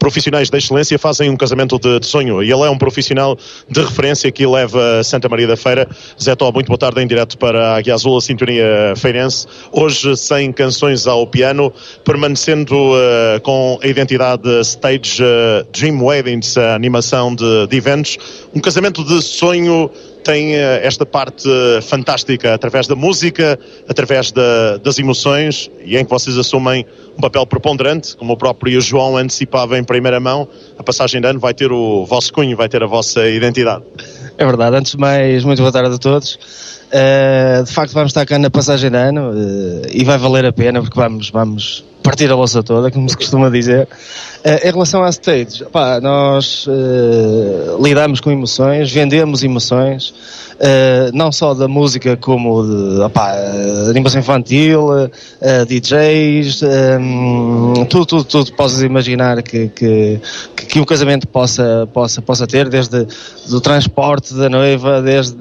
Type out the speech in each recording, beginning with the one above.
profissionais de excelência fazem um casamento de sonho, e ele é um profissional de referência que leva Santa Maria da Feira. Zé Tó, muito boa tarde, em direto para a Águia Azul, a sintonia feirense. Hoje sem canções ao piano, permanecendo com a identidade Stage Dream Weddings, a animação de eventos. Um casamento de sonho tem esta parte fantástica através da música, através das emoções, e em que vocês assumem um papel preponderante, como o próprio João antecipava em primeira mão. A passagem de ano vai ter o vosso cunho, vai ter a vossa identidade. É verdade. Antes de mais, muito boa tarde a todos. De facto vamos estar cá na passagem de ano e vai valer a pena, porque vamos partir a louça toda, como se costuma dizer. Em relação à stage, nós lidamos com emoções, vendemos emoções, não só da música como de animação infantil, DJs, tudo possas imaginar que o casamento possa ter, desde do transporte da noiva, desde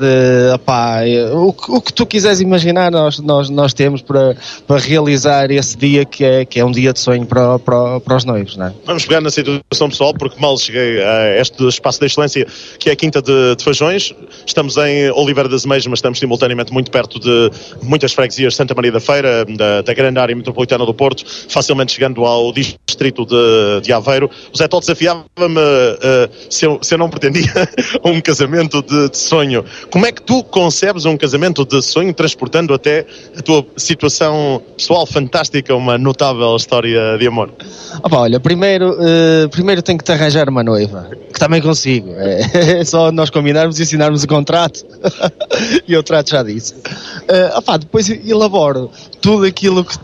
o que tu quiseres imaginar, nós temos para realizar esse dia que é um dia de sonho para os noivos, não é? Vamos pegar na situação pessoal, porque mal cheguei a este espaço de excelência que é a Quinta de Fajões. Estamos em Oliveira das Meias, mas estamos simultaneamente muito perto de muitas freguesias de Santa Maria da Feira, da grande área metropolitana do Porto, facilmente chegando ao distrito de Aveiro. O Zé Tó desafiava-me se eu não pretendia um casamento de sonho. Como é que tu concebes um casamento de sonho, transportando até a tua situação pessoal fantástica, uma notável história de amor? Olha, primeiro tenho que te arranjar uma noiva, que também consigo. É só nós combinarmos e assinarmos o contrato e eu trato já disso. Depois elaboro tudo aquilo que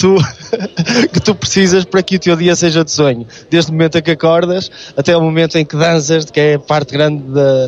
tu precisas para que o teu dia seja de sonho, desde o momento em que acordas até o momento em que danças, que é a parte grande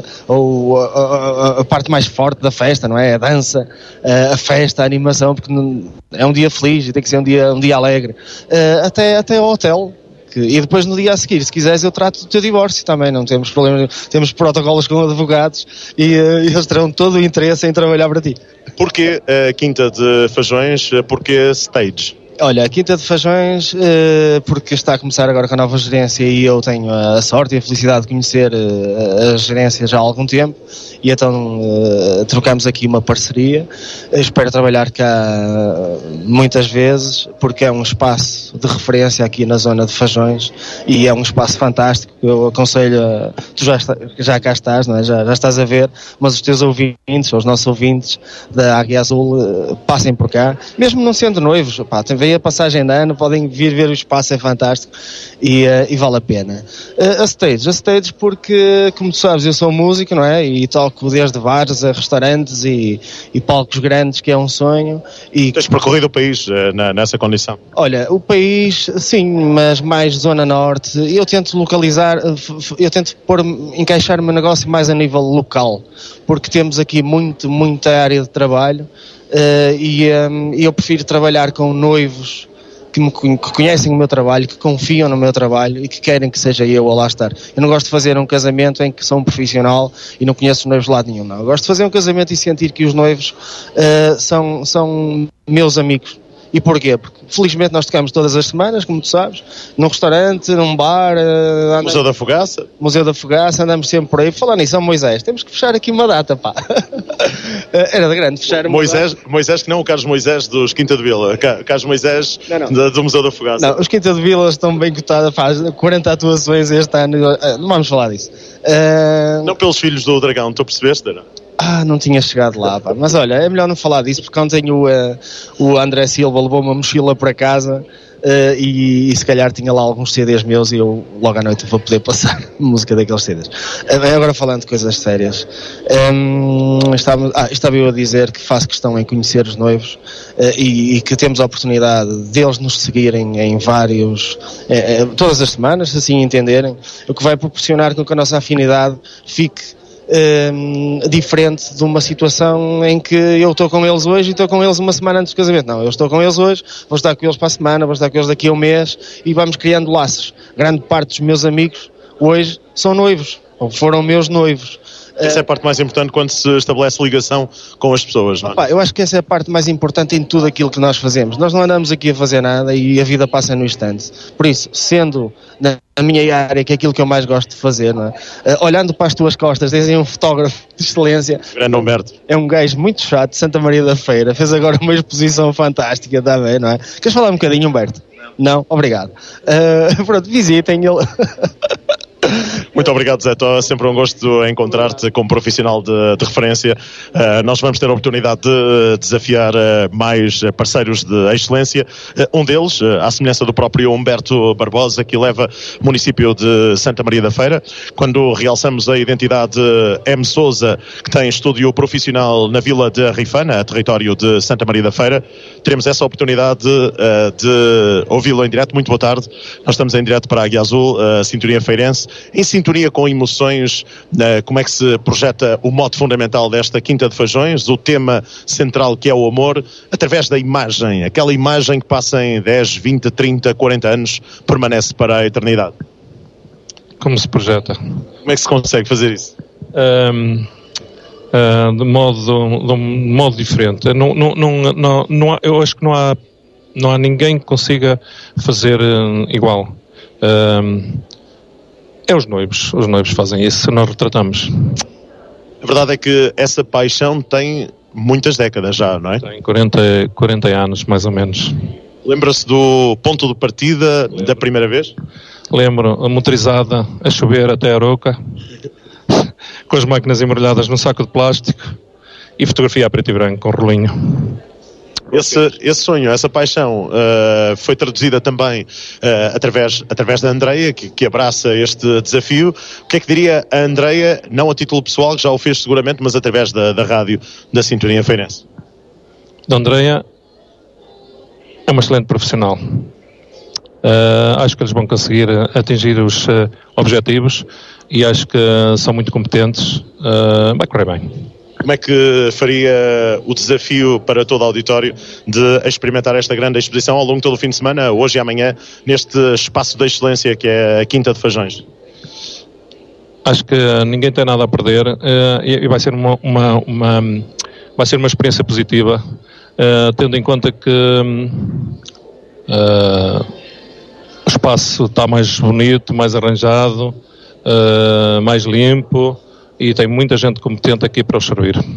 ou a parte mais forte da festa, não é? A dança, a festa, a animação, porque é um dia feliz e tem que ser um dia alegre, até ao hotel. E depois no dia a seguir, se quiseres, eu trato do teu divórcio também, não temos problema, temos protocolos com advogados e eles terão todo o interesse em trabalhar para ti. Porquê a Quinta de Fajões? Porquê Stage? Olha, a Quinta de Fajões, porque está a começar agora com a nova gerência e eu tenho a sorte e a felicidade de conhecer a gerência já há algum tempo, e então trocamos aqui uma parceria. Espero trabalhar cá muitas vezes, porque é um espaço de referência aqui na zona de Fajões e é um espaço fantástico. Eu aconselho, tu já cá estás, não é? Já estás a ver, mas os teus ouvintes, os nossos ouvintes da Águia Azul, passem por cá, mesmo não sendo noivos, tem a passagem de ano, podem vir ver o espaço, é fantástico e vale a pena. A stage porque, como tu sabes, eu sou músico, não é? E toco desde bares a restaurantes e palcos grandes, que é um sonho. Tens percorrido o país nessa condição? Olha, o país, sim, mas mais zona norte. Eu tento encaixar o meu negócio mais a nível local, porque temos aqui muita área de trabalho. E eu prefiro trabalhar com noivos que conhecem o meu trabalho, que confiam no meu trabalho e que querem que seja eu a lá estar. Eu não gosto de fazer um casamento em que sou um profissional e não conheço os noivos de lado nenhum, não. Eu gosto de fazer um casamento e sentir que os noivos são meus amigos. E porquê? Porque felizmente nós tocamos todas as semanas, como tu sabes, num restaurante, num bar, Museu da Fogaça. Museu da Fogaça, andamos sempre por aí. Falando nisso, São Moisés, temos que fechar aqui uma data, pá. Era de grande fechar uma Moisés, data. Moisés, que não o Carlos Moisés dos Quinta de Vila, Carlos Moisés não. Do Museu da Fogaça. Não, os Quinta de Vila estão bem cotados, faz 40 atuações este ano, não vamos falar disso. Não pelos filhos do Dragão, tu percebeste, não? Não tinha chegado lá, pá. Mas olha, é melhor não falar disso, porque quando tenho o André Silva levou uma mochila para casa e se calhar tinha lá alguns CDs meus e eu logo à noite vou poder passar música daqueles CDs. Agora falando de coisas sérias, estava eu a dizer que faço questão em conhecer os noivos e que temos a oportunidade deles nos seguirem em vários, todas as semanas, se assim entenderem, o que vai proporcionar com que a nossa afinidade fique diferente de uma situação em que eu estou com eles hoje e estou com eles uma semana antes do casamento. Não, eu estou com eles hoje, vou estar com eles para a semana, vou estar com eles daqui a um mês e vamos criando laços. Grande parte dos meus amigos hoje são noivos, ou foram meus noivos. Essa é a parte mais importante quando se estabelece ligação com as pessoas, não é? Eu acho que essa é a parte mais importante em tudo aquilo que nós fazemos. Nós não andamos aqui a fazer nada e a vida passa no instante. Por isso, sendo na minha área, que é aquilo que eu mais gosto de fazer, não é? Olhando para as tuas costas, tens aí um fotógrafo de excelência. Grande Humberto. É um gajo muito chato, de Santa Maria da Feira. Fez agora uma exposição fantástica, está bem, não é? Queres falar um bocadinho, Humberto? Não? Obrigado. Pronto, visitem ele. Muito obrigado, Zé Tó. Sempre um gosto encontrar-te como profissional de referência. Nós vamos ter a oportunidade de desafiar mais parceiros de excelência. Um deles, à semelhança do próprio Humberto Barbosa, que leva o município de Santa Maria da Feira. Quando realçamos a identidade M. Sousa, que tem estúdio profissional na Vila de Rifana, território de Santa Maria da Feira, teremos essa oportunidade de ouvi-lo em direto. Muito boa tarde. Nós estamos em direto para a Águia Azul, a Sintonia Feirense. Em sintonia com emoções, como é que se projeta o mote fundamental desta Quinta de Fajões, o tema central que é o amor, através da imagem, aquela imagem que passa em 10, 20, 30, 40 anos, permanece para a eternidade. Como se projeta? Como é que se consegue fazer isso? De modo diferente. Eu acho que não há ninguém que consiga fazer igual. É os noivos fazem isso, nós retratamos. A verdade é que essa paixão tem muitas décadas já, não é? Tem 40 anos, mais ou menos. Lembra-se do ponto de partida da primeira vez? Lembro, a motorizada a chover até a Aroca, com as máquinas embrulhadas num saco de plástico e fotografia a preto e branco com rolinho. Esse sonho, essa paixão foi traduzida também através da Andreia, que abraça este desafio. O que é que diria a Andreia, não a título pessoal, que já o fez seguramente, mas através da rádio da Sintonia Feirense? A Andreia é uma excelente profissional. Acho que eles vão conseguir atingir os objetivos e acho que são muito competentes. Vai correr bem. Como é que faria o desafio para todo o auditório de experimentar esta grande exposição ao longo de todo o fim de semana, hoje e amanhã, neste espaço de excelência que é a Quinta de Fajões? Acho que ninguém tem nada a perder e vai ser vai ser uma experiência positiva, tendo em conta que o espaço está mais bonito, mais arranjado, mais limpo, e tem muita gente competente aqui para os servir.